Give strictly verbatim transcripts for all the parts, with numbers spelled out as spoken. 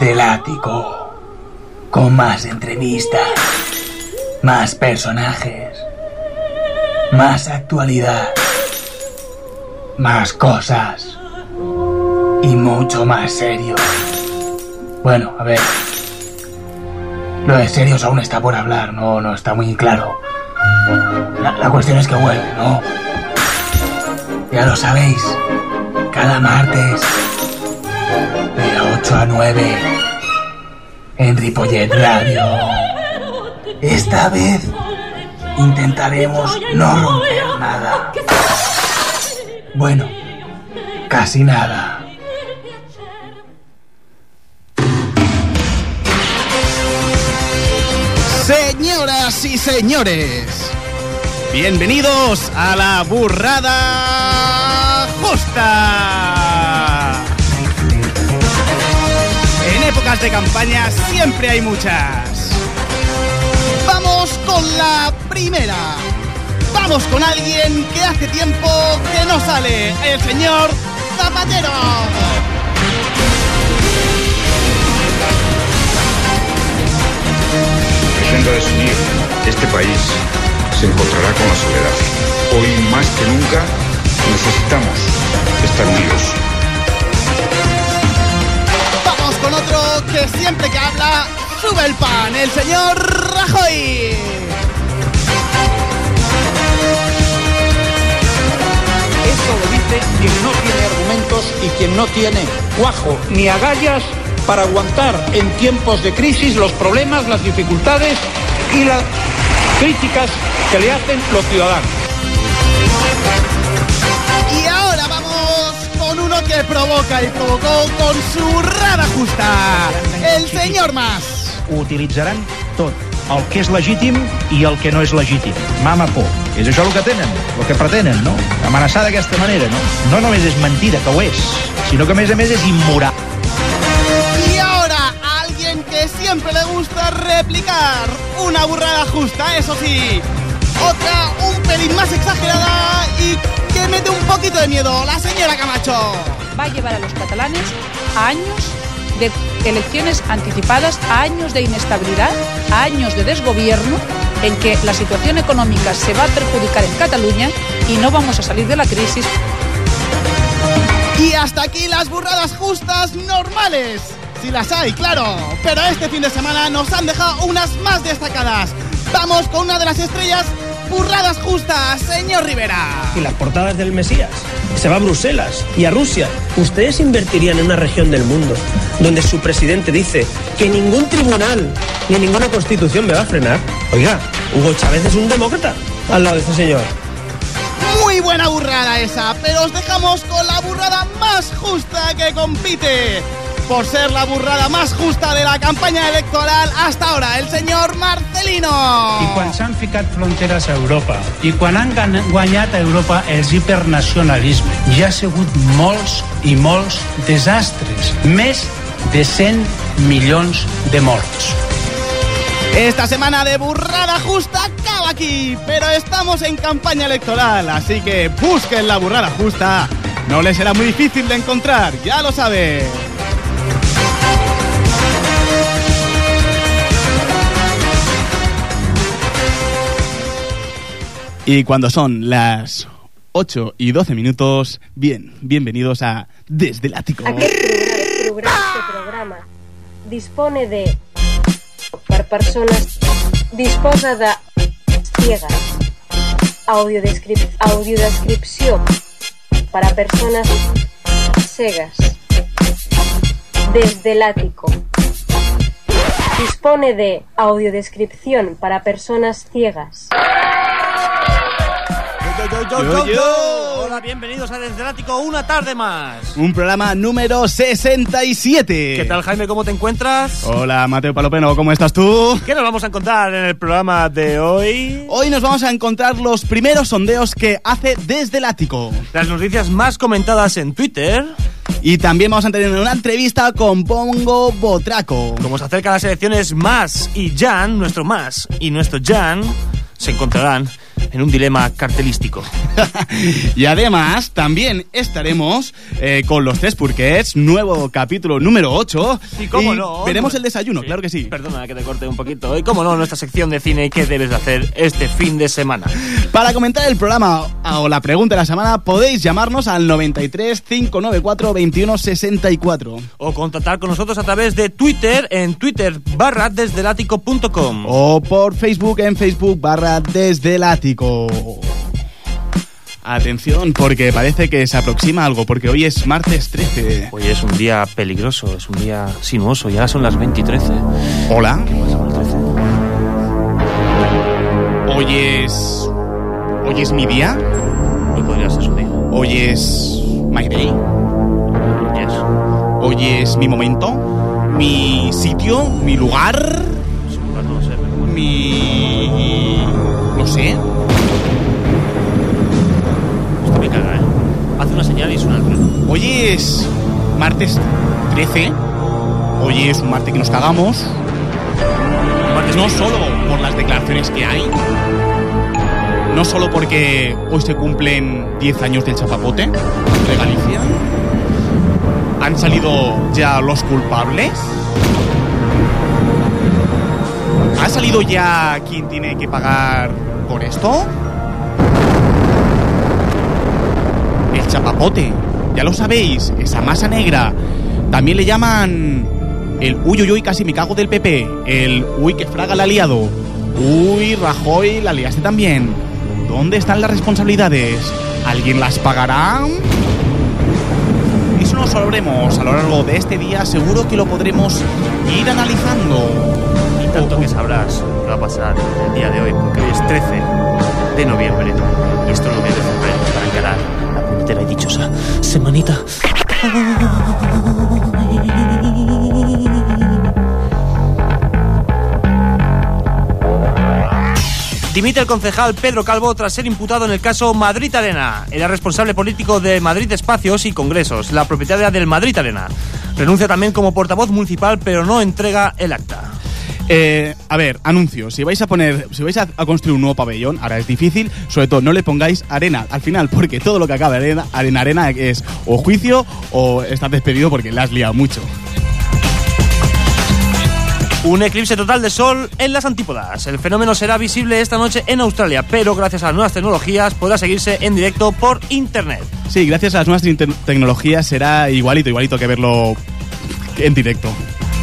Desde el ático, con más entrevistas, más personajes, más actualidad, más cosas y mucho más serio. Bueno, a ver, lo de serios aún está por hablar, no, no está muy claro. La, la cuestión es que vuelve, ¿no? Ya lo sabéis, cada martes de ocho a nueve en Ripollet Radio. Esta vez intentaremos no romper nada. Bueno, casi nada. Señoras y señores, bienvenidos a la burrada justa. En épocas de campaña siempre hay muchas. Vamos con la primera. Vamos con alguien que hace tiempo que no sale, el señor Zapatero. Yendo a desunir, este país se encontrará con la soledad. Hoy más que nunca necesitamos estar unidos. Vamos con otro que siempre que habla sube el pan, el señor Rajoy. Eso lo dice quien no tiene argumentos y quien no tiene cuajo ni agallas para aguantar en tiempos de crisis los problemas, las dificultades y las críticas que le hacen los ciudadanos. Y ahora vamos con uno que provoca y provocó con su burrada justa, el señor Mas. Ho utilitzaran tot, el que és legítim i el que no és legítim. Mama por. És això el que tenen, el que pretenen, no? Amenaçar d'aquesta manera, no? No només és mentida, que ho és, sinó que a més a més és immoral. Y ahora alguien que siempre le gusta replicar una burrada justa, eso sí, otra un pelín más exagerada y que mete un poquito de miedo, la señora Camacho. Va a llevar a los catalanes a años de elecciones anticipadas, a años de inestabilidad, a años de desgobierno, en que la situación económica se va a perjudicar en Cataluña y no vamos a salir de la crisis. Y hasta aquí las burradas justas normales. Si las hay, claro. Pero este fin de semana nos han dejado unas más destacadas. Vamos con una de las estrellas burradas justas, señor Rivera. Y las portadas del Mesías. Se va a Bruselas y a Rusia. ¿Ustedes invertirían en una región del mundo donde su presidente dice que ningún tribunal ni ninguna constitución me va a frenar? Oiga, Hugo Chávez es un demócrata al lado de ese señor. Muy buena burrada esa, pero os dejamos con la burrada más justa que compite. Por ser la burrada más justa de la campaña electoral hasta ahora, el señor Marcelino. I quan s'han ficat fronteres a Europa i quan han guanyat a Europa els hipernacionalismes, hi ha sigut molts i molts desastres. Més de cent milions de morts. Esta semana de burrada justa acaba aquí, pero estamos en campaña electoral, así que busquen la burrada justa. No les será muy difícil de encontrar, ya lo saben. Y cuando son las ocho y doce minutos, bien, bienvenidos a Desde el Ático. Aquest programa, este programa dispone de per persones, disposa de ciegas, audiodescrip, audiodescripció para personas cegas. Desde el Ático dispone de audiodescripción para personas ciegas. Yo, yo, yo, yo, yo. Hola, bienvenidos a Desde el Ático, una tarde más. Un programa número sesenta y siete. ¿Qué tal, Jaime? ¿Cómo te encuentras? Hola, Mateo Palopeno, ¿cómo estás tú? ¿Qué nos vamos a encontrar en el programa de hoy? Hoy nos vamos a encontrar los primeros sondeos que hace Desde el Ático. Las noticias más comentadas en Twitter. Y también vamos a tener una entrevista con Pongo Botraco. Como se acercan las elecciones, Mas y Jan, nuestro Mas y nuestro Jan, se encontrarán en un dilema cartelístico. Y además también estaremos eh, con los tres purquets, nuevo capítulo número ocho. Y cómo y no. veremos el desayuno, sí. Claro que sí. Perdona que te corte un poquito. Y cómo no, nuestra sección de cine y qué debes de hacer este fin de semana. Para comentar el programa o la pregunta de la semana podéis llamarnos al noventa y tres, cinco noventa y cuatro, veintiuno sesenta y cuatro. O contactar con nosotros a través de Twitter en Twitter barra desde el ático punto com. O por Facebook en Facebook barra desde el ático. Atención, porque parece que se aproxima algo, porque hoy es martes trece. Hoy es un día peligroso, es un día sinuoso, ya son las veinte y trece. Hola. ¿Qué pasa con el trece? Hoy es... ¿Hoy es mi día? Hoy podría ser su día. Hoy es... my day. Yes. Hoy es mi momento, mi sitio, mi lugar, Su lugar no lo sé, pero bueno. mi... no sé. Esto me caga, ¿eh? Hace una señal y suena el trueno. Hoy es martes trece. Hoy es un martes que nos cagamos. Martes No peligroso. solo por las declaraciones que hay, no solo porque hoy se cumplen diez años del chapapote de Galicia. ¿Han salido ya los culpables? ¿Ha salido ya quién tiene que pagar por esto? El chapapote, ya lo sabéis, esa masa negra. También le llaman el uy uy uy casi me cago del P P. El uy que fraga la ha liado. Uy, Rajoy, la liaste también. ¿Dónde están las responsabilidades? ¿Alguien las pagará? Eso lo sabremos a lo largo de este día. Seguro que lo podremos ir analizando. Y tanto que sabrás qué va a pasar el día de hoy, porque hoy es trece de noviembre. Y esto es lo que debes hacer para encarar la puñetera y dichosa semanita. Dimite el concejal Pedro Calvo tras ser imputado en el caso Madrid Arena. Era responsable político de Madrid Espacios y Congresos, la propietaria del Madrid Arena. Renuncia también como portavoz municipal, pero no entrega el acta. Eh, a ver, anuncio. Si vais a poner, si vais a, a construir un nuevo pabellón, ahora es difícil, sobre todo no le pongáis arena al final, porque todo lo que acaba arena, arena, arena es o juicio o estás despedido porque le has liado mucho. Un eclipse total de sol en las antípodas. El fenómeno será visible esta noche en Australia, pero gracias a las nuevas tecnologías podrá seguirse en directo por internet. Sí, gracias a las nuevas te- tecnologías será igualito, igualito que verlo en directo.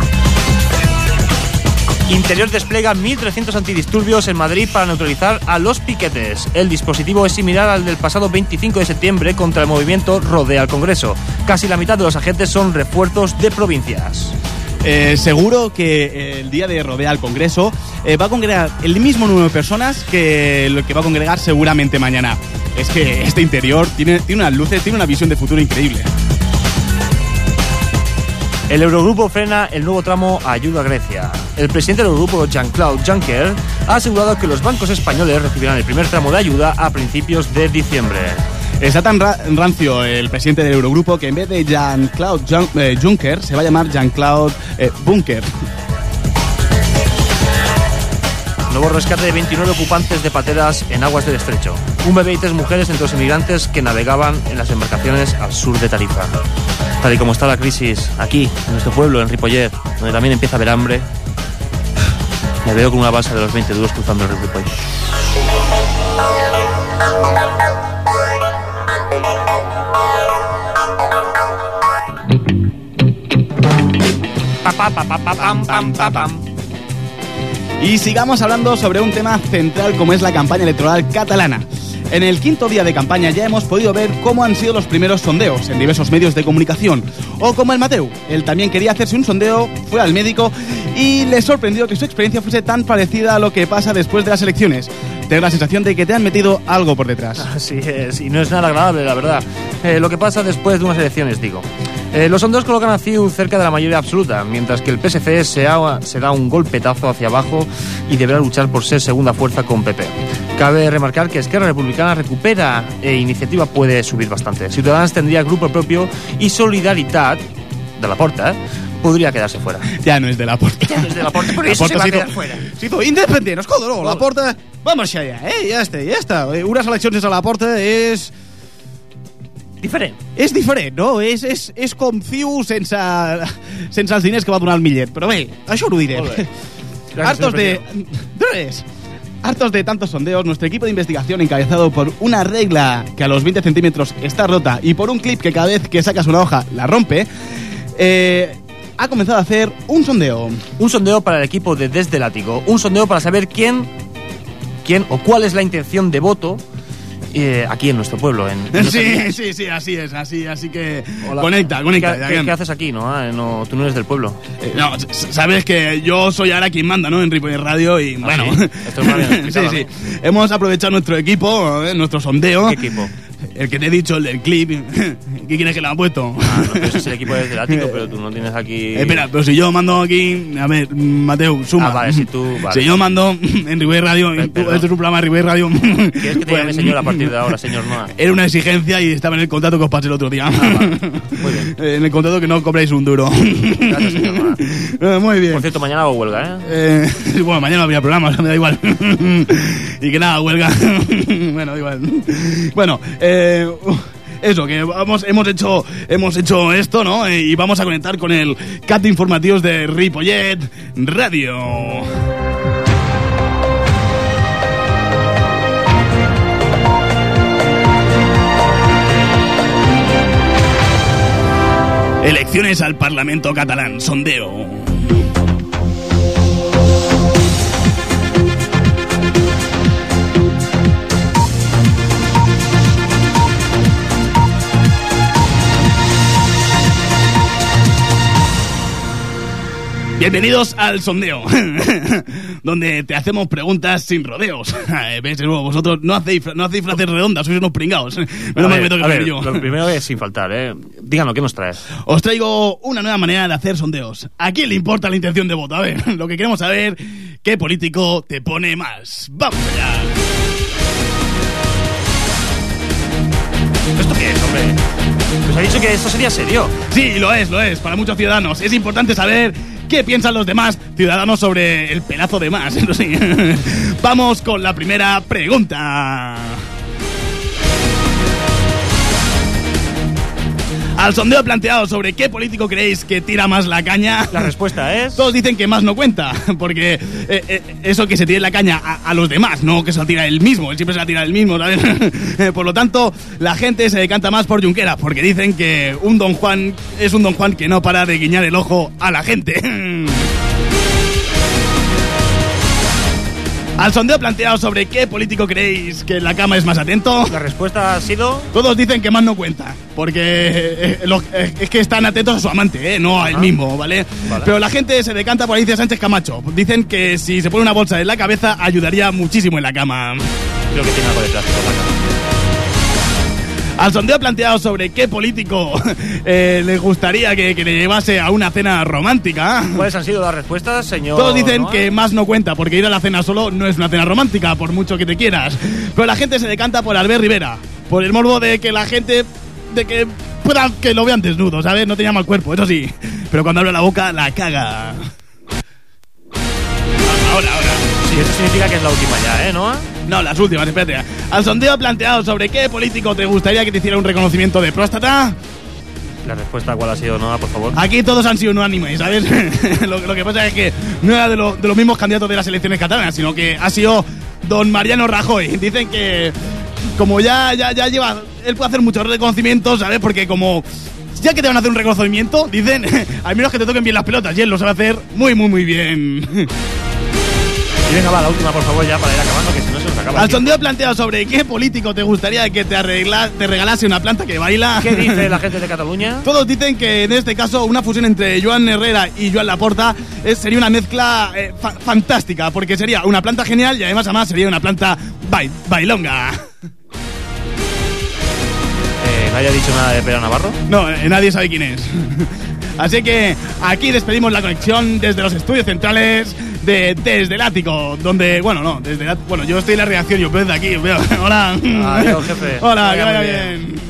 Interior despliega mil trescientos antidisturbios en Madrid para neutralizar a los piquetes. El dispositivo es similar al del pasado veinticinco de septiembre contra el movimiento Rodea al Congreso. Casi la mitad de los agentes son refuerzos de provincias. Eh, seguro que el día de Rodea al Congreso eh, va a congregar el mismo número de personas que lo que va a congregar seguramente mañana. Es que este interior tiene, tiene unas luces, tiene una visión de futuro increíble. El Eurogrupo frena el nuevo tramo Ayuda a Grecia. El presidente del Eurogrupo, Jean-Claude Juncker, ha asegurado que los bancos españoles recibirán el primer tramo de ayuda a principios de diciembre. Está tan ra- rancio el presidente del Eurogrupo que en vez de Jean-Claude Jun- eh, Juncker se va a llamar Jean-Claude eh, Bunker. Nuevo rescate de veintinueve ocupantes de pateras en aguas del estrecho. Un bebé y tres mujeres entre los inmigrantes que navegaban en las embarcaciones al sur de Tarifa. Tal y como está la crisis aquí, en nuestro pueblo, en Ripollet, donde también empieza a haber hambre, me veo con una balsa de los veinte duros cruzando el río Ripollet. Pa, pa, pa, pa, pa, pam, pam, pa, pam. Y sigamos hablando sobre un tema central como es la campaña electoral catalana. En el quinto día de campaña ya hemos podido ver cómo han sido los primeros sondeos en diversos medios de comunicación. O como el Mateu, él también quería hacerse un sondeo, fue al médico y le sorprendió que su experiencia fuese tan parecida a lo que pasa después de las elecciones. Tengo la sensación de que te han metido algo por detrás. Así es, y no es nada agradable, la verdad. Eh, lo que pasa después de unas elecciones, digo. Eh, los sondeos colocan a C I U cerca de la mayoría absoluta, mientras que el P S C se, ha, se da un golpetazo hacia abajo y deberá luchar por ser segunda fuerza con P P. Cabe remarcar que Esquerra Republicana recupera e Iniciativa puede subir bastante. Ciudadanos tendría grupo propio y Solidaritat, de la Porta, podría quedarse fuera. Ya no es de la Porta. Ya no es de la Porta, por La eso Porta se va a se hizo- quedar fuera. Se hizo independiente, escolta, no, la Porta Vamos allá, eh? Ja està, ja està. Unes eleccions a la porta és... Diferent. És diferent, no? És, és, és com Ciu sense, sense els diners que va donar el Millet. Però bé, això ho diré. Hartos de... De res. Hartos de tantos sondeos, nuestro equipo de investigación, encabezado por una regla que a los veinte centímetros está rota y por un clip que cada vez que sacas una hoja la rompe, eh, ha comenzado a hacer un sondeo. Un sondeo para el equipo de Desde el Ático. Un sondeo para saber quién, quién o cuál es la intención de voto eh, aquí en nuestro pueblo. En, en sí, nuestra... sí, sí, así es, así, así que Hola. conecta, conecta. ¿Qué, ¿qué, ¿Qué haces aquí, no? Ah, no? Tú no eres del pueblo. Eh, no, sabes que yo soy ahora quien manda, ¿no? En Ripollet Radio y, ¿Ah, bueno... sí? Esto es más bien sí, sí. ¿No? Hemos aprovechado nuestro equipo, ¿eh? Nuestro sondeo. ¿Qué equipo? El que te he dicho, el del clip. ¿Qué quieres que le ha puesto? Ah, no, pero ese es el equipo Desde el Ático, pero tú no tienes aquí... Eh, espera, pero si yo mando aquí... A ver, Mateo, suma. Ah, vale, si tú... Vale. Si yo mando en Ripollet Radio... Pero, este es un programa de Ripollet Radio... ¿Quieres que te llame señor a partir de ahora, señor Noa? Era una exigencia y estaba en el contrato que os pasé el otro día. Ah, vale. Muy bien. En el contrato que no cobráis un duro. Gracias, señor Noa. Muy bien. Por cierto, mañana hago huelga, ¿eh? eh bueno, mañana no habría programa, o sea, me da igual. Y que nada, huelga. Bueno, da igual. Bueno, eh... Eso, que vamos, hemos hecho hemos hecho esto, ¿no? Y vamos a conectar con el cat de informativos de Ripollet Radio. Elecciones al Parlamento catalán, sondeo. Bienvenidos al sondeo, donde te hacemos preguntas sin rodeos. ¿Ves? Vosotros no hacéis, no hacéis frases redondas, sois unos pringados. Menos mal que me toca hacer yo. Lo primero es sin faltar, ¿eh? Díganos, ¿qué nos traes? Os traigo una nueva manera de hacer sondeos. ¿A quién le importa la intención de voto? A ver, lo que queremos saber, ¿qué político te pone más? ¡Vamos allá! ¿Esto qué es, hombre? Pues ha dicho que esto sería serio. Sí, lo es, lo es. Para muchos ciudadanos es importante saber qué piensan los demás ciudadanos sobre el pelazo de más. Eso sí. Vamos con la primera pregunta. Al sondeo planteado sobre qué político creéis que tira más la caña, la respuesta es... Todos dicen que más no cuenta, porque eh, eh, eso que se tire la caña a, a los demás, no que se la tira él mismo, él siempre se la tira él mismo, ¿sabes? Por lo tanto, la gente se decanta más por Junqueras, porque dicen que un Don Juan es un Don Juan que no para de guiñar el ojo a la gente. Al sondeo planteado sobre qué político creéis que en la cama es más atento, la respuesta ha sido... Todos dicen que más no cuenta, porque eh, lo, eh, es que están atentos a su amante, eh, no a él mismo, ¿vale? ¿vale? Pero la gente se decanta por Alicia Sánchez Camacho. Dicen que si se pone una bolsa en la cabeza ayudaría muchísimo en la cama. Creo que tiene algo de plástico en la cama. Al sondeo planteado sobre qué político eh, le gustaría que, que le llevase a una cena romántica. ¿Cuáles han sido las respuestas, señor? Todos dicen Noa? que más no cuenta, porque ir a la cena solo no es una cena romántica, por mucho que te quieras. Pero la gente se decanta por Albert Rivera, por el morbo de que la gente... de que pueda que lo vean desnudo, ¿sabes? No tenía mal cuerpo, eso sí. Pero cuando abre la boca, la caga. Ahora, ahora. Sí, eso significa que es la última ya, ¿eh, Noa? No, las últimas, espérate. Al sondeo planteado sobre qué político te gustaría que te hiciera un reconocimiento de próstata. La respuesta, ¿cuál ha sido, Noa, por favor? Aquí todos han sido unánimes, ¿sabes? lo, lo que pasa es que no era de, lo, de los mismos candidatos de las elecciones catalanas, sino que ha sido don Mariano Rajoy. Dicen que como ya, ya, ya lleva... Él puede hacer muchos reconocimientos, ¿sabes? Porque como... Ya que te van a hacer un reconocimiento, dicen, al menos que te toquen bien las pelotas, y él lo sabe hacer muy, muy, muy bien. Y venga, va, la última, por favor, ya para ir acabando, que si no se nos acaba. Al sondeo planteado sobre qué político te gustaría que te, arregla, te regalase una planta que baila. ¿Qué dice la gente de Cataluña? Todos dicen que en este caso una fusión entre Joan Herrera y Joan Laporta es, sería una mezcla eh, fa fantástica, porque sería una planta genial y además, además sería una planta bail bailonga. Eh, ¿No haya dicho nada de Pera Navarro? No, eh, nadie sabe quién es. Así que aquí despedimos la conexión desde los estudios centrales de Desde el Ático, donde, bueno, no, desde el, bueno, yo estoy en la redacción, yo veo desde aquí, veo, hola. Adiós, jefe. Hola, que vaya bien. bien.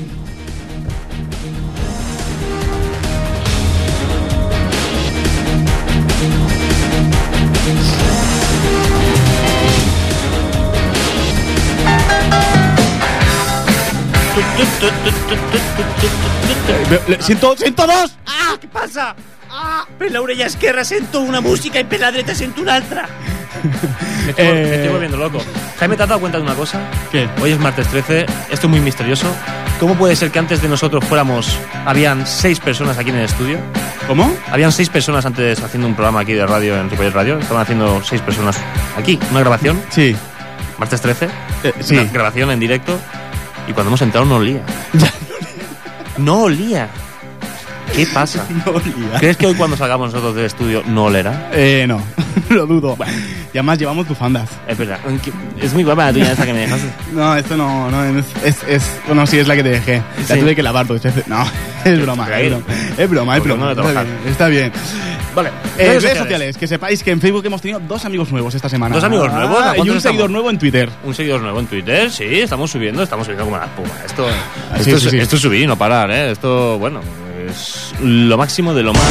Eh, Siento, siento dos. Ah, què passa? Ah, per l'orella esquerra sento una música y per la dreta sento una altra. Me estoy, Eh. me estoy volviendo loco. Jaime, ¿te has dado cuenta de una cosa? ¿Qué? Hoy es martes trece, esto es muy misterioso. ¿Cómo puede ser que antes de nosotros fuéramos, habían seis personas aquí en el estudio? ¿Cómo? Habían seis personas antes haciendo un programa aquí de radio en Ripollet Radio. Estaban haciendo seis personas aquí, una grabación. Sí. Martes trece, Eh, sí. una grabación en directo. Y cuando hemos entrado no olía. No olía. ¿Qué pasa? No olía. ¿Crees que hoy cuando salgamos nosotros del estudio no olerá? Eh, no, lo dudo. Y además llevamos bufandas. Es verdad. Es muy guapa la tuya esa que me dejaste. No, esto no, no es, es, es... Bueno, sí, es la que te dejé. La Sí. tuve que lavar dos veces. No, es broma, es broma. Es broma, es Porque broma. no Está trabajar. bien, está bien. Vale. Eh, redes sociales. Que sepáis que en Facebook hemos tenido dos amigos nuevos esta semana. ¿Dos amigos nuevos? ¿A Ah, y cuántos un seguidor estamos? nuevo en Twitter. Un seguidor nuevo en Twitter, sí, estamos subiendo, estamos subiendo como la espuma. Esto, Ah, esto, sí, es, sí, sí. esto es subir y no parar, ¿eh? Esto, bueno, es lo máximo de lo más.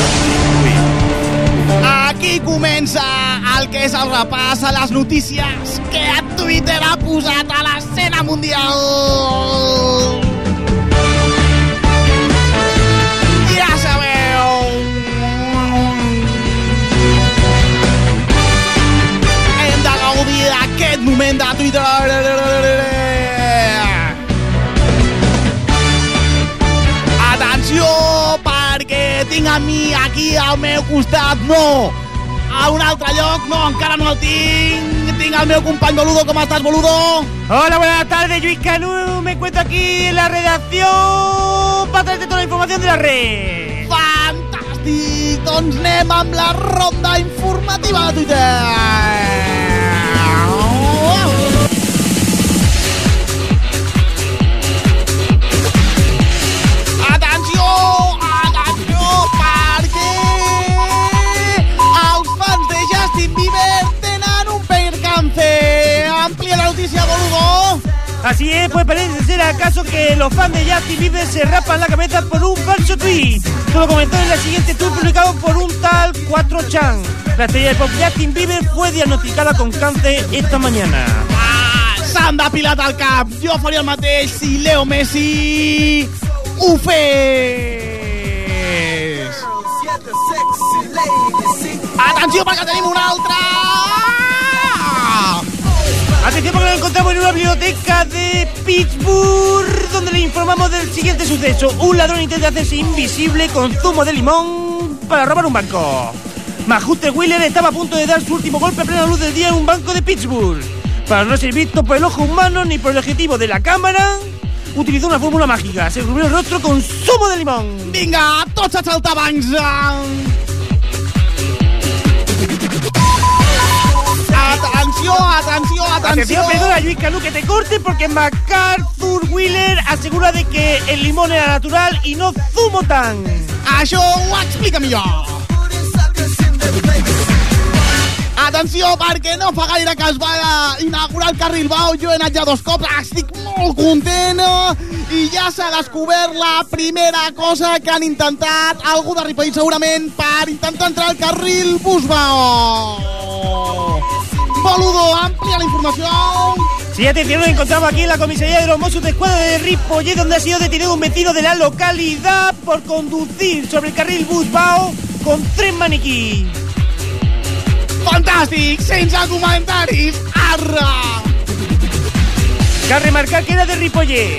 Aquí comença el que és el repàs a les notícies que a Twitter ha posat a l'escena mundial. Ja sabeu. Hem de gaudir d'aquest moment de Twitter. Atenció, perquè tinc a mi aquí al meu costat, no, a un altre lloc, no, encara no el tinc. Tinc al meu company Boludo. Com estàs, Boludo? Hola, buenas tardes, Lluís Canú. Me encuentro aquí en la redacción para traerte toda la información de la red. Fantàstic! Doncs anem amb la ronda informativa de Twitter. Atenció, atenció, perquè els fans de Justin Bieber tenen un percance. Amplia la notícia, Boludo. Así es, pues parece ser acaso que los fans de Justin Bieber se rapan la cabeza por un falso tweet. Esto lo comentó en la siguiente tweet publicado por un tal cuatro chan. La estrella del pop Justin Bieber fue diagnosticada con cáncer esta mañana. Ah, s'han depilat el cap. Jo faria el mateix si Leo Messi ho fes. Atenció, perquè tenim un altre. Atención porque nos encontramos en una biblioteca de Pittsburgh donde le informamos del siguiente suceso. Un ladrón intenta hacerse invisible con zumo de limón para robar un banco. Majute Wheeler estaba a punto de dar su último golpe a plena luz del día en un banco de Pittsburgh. Para no ser visto por el ojo humano ni por el objetivo de la cámara, utilizó una fórmula mágica. Se cubrió el rostro con zumo de limón. Vinga, tots a saltar bancs. Atenció, atenció, atenció. Atención, perdona, Lluís Canú, que te corte porque MacArthur Wheeler asegura de que el limón era natural y no zumo tan. Això ho explica millor. Atenció, perquè no fa gaire que es va inaugurar el carril bau. Jo he anat ja dos cops, estic molt content. I ja s'ha descobert la primera cosa que han intentat algú de Ripollet segurament per intentar entrar al carril bus bau. Boludo, amplia la información. Sí, atención, nos encontramos aquí en la comisaría de los Mossos de Escuadra de Ripollet, donde ha sido detenido un vecino de la localidad por conducir sobre el carril bus Bao con tres maniquís. Fantàstic, sense comentaris. Arra! Cal remarcar que era de Ripollet.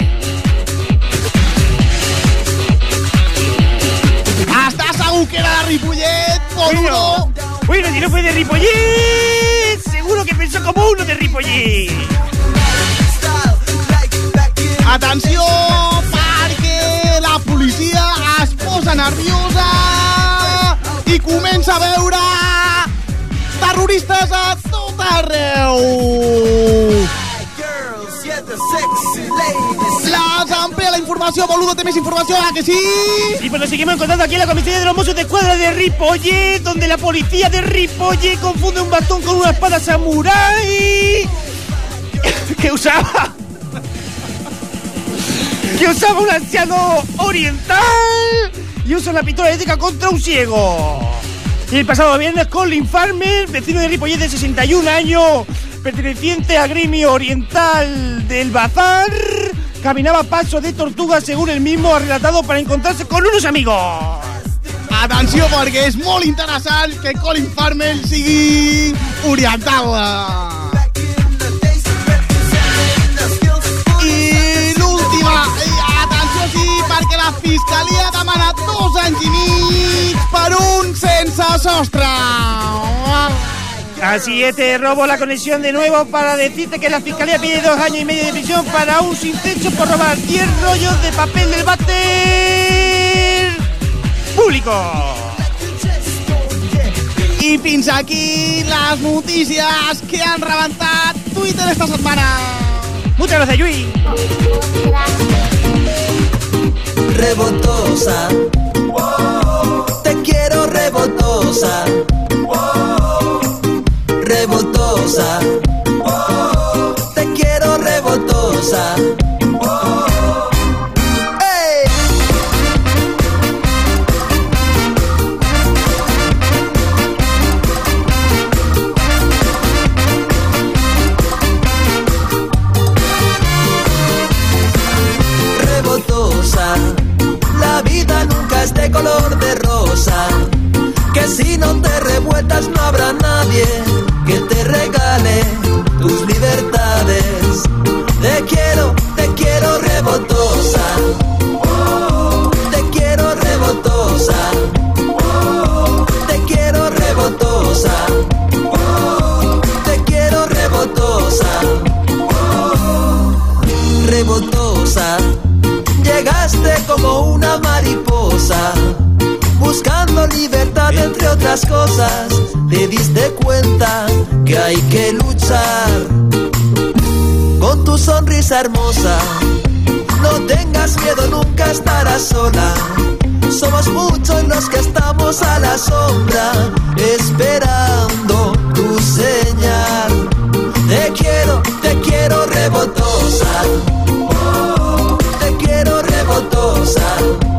¿Estás segur que era de Ripollet, Boludo? Bueno, bueno, si no fue de Ripollet, seguro que pensó como uno de Ripollet. Atenció, perquè la policia es posa nerviosa i comença a veure terroristes a tot arreu. Les amplia la informació, Boludo, té més informació, ¿a que sí? Y pues nos seguimos encontrando aquí en la comisaría de los Mossos de Escuadra de Ripollet, donde la policía de Ripollet confunde un bastón con una espada samurái que usaba que usaba un anciano oriental y usa una pistola eléctrica contra un ciego. Y el pasado viernes Colin Farmer, vecino de Ripollet de sesenta y un años, perteneciente al gremio oriental del Bazar, caminaba a paso de tortuga, según el mismo ha relatado, para encontrarse con unos amigos. Atenció, perquè és molt interessant que Colin Farrell sigui oriental. I l'última, atenció sí, perquè la Fiscalia demana dos anys i mig per un sense sostre. Así es, te robo la conexión de nuevo para decirte que la Fiscalía pide dos años y medio de prisión para un sin techo por robar diez rollos de papel del váter público. I fins aquí les notícies que han rebentat Twitter esta setmana. Muchas gracias, Yui. Rebotosa, te quiero rebotosa, rebotosa, te quiero rebotosa. La vida nunca es de color de rosa, que si no te revueltas no habrá nadie que te regale tus libertades. Te quiero, te quiero rebotosa, te quiero rebotosa, te quiero rebotosa, te quiero rebotosa, rebotosa. Llegaste como una mariposa, buscando libertad entre otras cosas. Te diste cuenta que hay que luchar con tu sonrisa hermosa. No tengas miedo, nunca estarás sola. Somos muchos los que estamos a la sombra, esperando tu señal. Te quiero, te quiero rebotosa, te quiero rebotosa,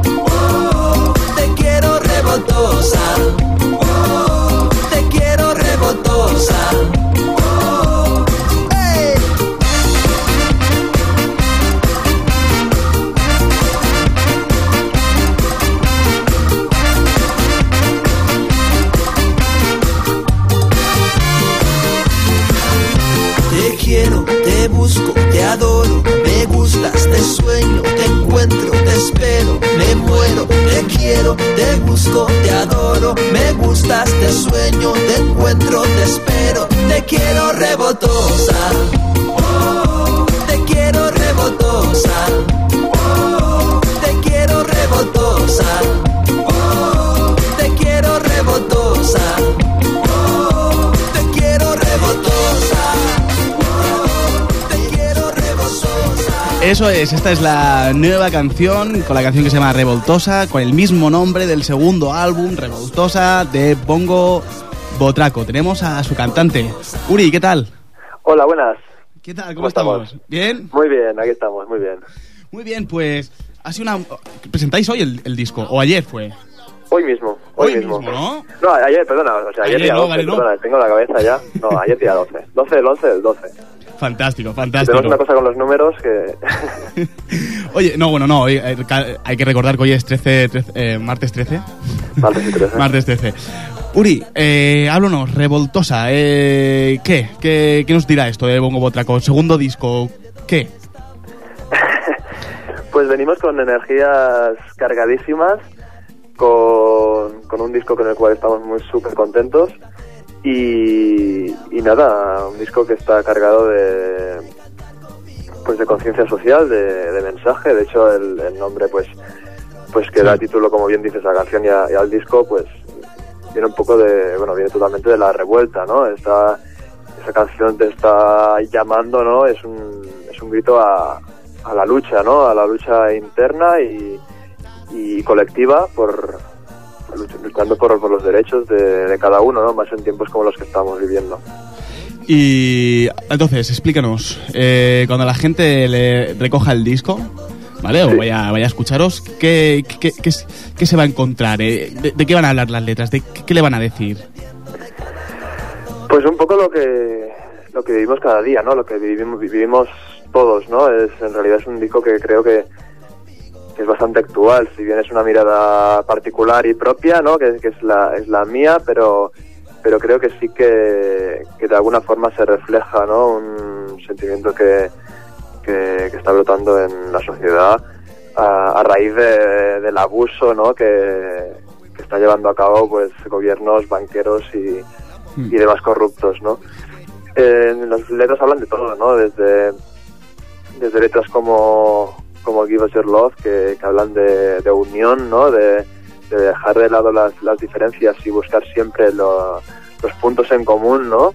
te quiero rebotosa, te quiero rebotosa. ¡Hey! Te quiero, te busco, te adoro, me gustas, te sueño, te encuentro, te espero, me muero, te quiero, te busco, te adoro, me gustas, te sueño, te encuentro, te espero, te quiero rebotosa, te quiero rebotosa, te quiero rebotosa, te quiero rebotosa, te quiero rebotosa. Eso es, esta es la nueva canción, con la canción que se llama Revoltosa, con el mismo nombre del segundo álbum, Revoltosa, de Bongo Botraco. Tenemos a su cantante. Uri, ¿qué tal? Hola, buenas. ¿Qué tal? ¿Cómo, ¿Cómo estamos? estamos? ¿Bien? Muy bien, aquí estamos, muy bien. Muy bien, pues ha sido una... ¿Presentáis hoy el, el disco? ¿O ayer fue? Hoy mismo, hoy, hoy mismo. mismo, ¿no? No, ayer, perdona, o sea, ayer, ayer día no, doce, vale, no. perdona, tengo la cabeza ya. No, ayer día doce. doce del once del doce. Fantástico, fantástico. Tenemos una cosa con los números que... Oye, no, bueno, no, hoy, hay, hay que recordar que hoy es trece, trece eh, martes trece. Martes trece. Martes trece. Uri, eh, háblanos, Revoltosa, eh, ¿qué? ¿qué? ¿Qué nos dirá esto de Bongo Botraco? Segundo disco, ¿qué? Pues venimos con energías cargadísimas, con, con un disco con el cual estamos muy súper contentos. Y, y nada, un disco que está cargado de pues de conciencia social, de, de mensaje. De hecho, el, el nombre pues pues que sí. Da título, como bien dices, a la canción y, a, y al disco, pues viene un poco de, bueno, viene totalmente de la revuelta, ¿no? Esta, esa canción te está llamando, ¿no? Es un, es un grito a, a la lucha, ¿no? A la lucha interna y, y colectiva por... luchando por, por los derechos de, de cada uno, ¿no? Más en tiempos como los que estamos viviendo. Y entonces, explícanos, eh, cuando la gente le recoja el disco, ¿vale? Sí. O vaya, vaya a escucharos, ¿qué, qué, qué, qué se va a encontrar? Eh? ¿De, ¿De qué van a hablar las letras? ¿De qué, qué le van a decir? Pues un poco lo que lo que vivimos cada día, ¿no? Lo que vivimos, vivimos todos, ¿no? Es, en realidad es un disco que creo que, que es bastante actual, si bien es una mirada particular y propia, ¿no? Que, que es la es la mía, pero pero creo que sí que, que de alguna forma se refleja, ¿no? Un sentimiento que, que, que está brotando en la sociedad a, a raíz de, del abuso, ¿no? Que, que está llevando a cabo pues gobiernos, banqueros y, y demás corruptos, ¿no? Eh, las letras hablan de todo, ¿no? Desde, desde letras como, como Give Us Your Love, que, que hablan de, de unión, ¿no? De, de dejar de lado las, las diferencias y buscar siempre lo, los puntos en común, ¿no?